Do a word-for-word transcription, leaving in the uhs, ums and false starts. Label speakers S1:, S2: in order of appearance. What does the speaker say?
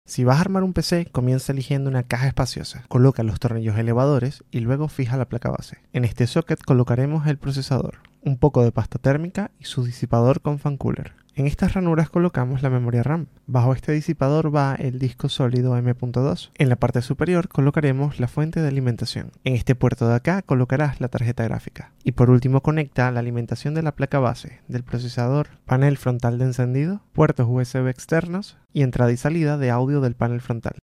S1: Si vas a armar un P C, comienza eligiendo una caja espaciosa. Coloca los tornillos elevadores y luego fija la placa base. En este socket colocaremos el procesador, un poco de pasta térmica y su disipador con fan cooler. En estas ranuras colocamos la memoria RAM. Bajo este disipador va el disco sólido eme punto dos. En la parte superior colocaremos la fuente de alimentación. En este puerto de acá colocarás la tarjeta gráfica. Y por último conecta la alimentación de la placa base, del procesador, panel frontal de encendido, puertos U S B externos y entrada y salida de audio del panel frontal.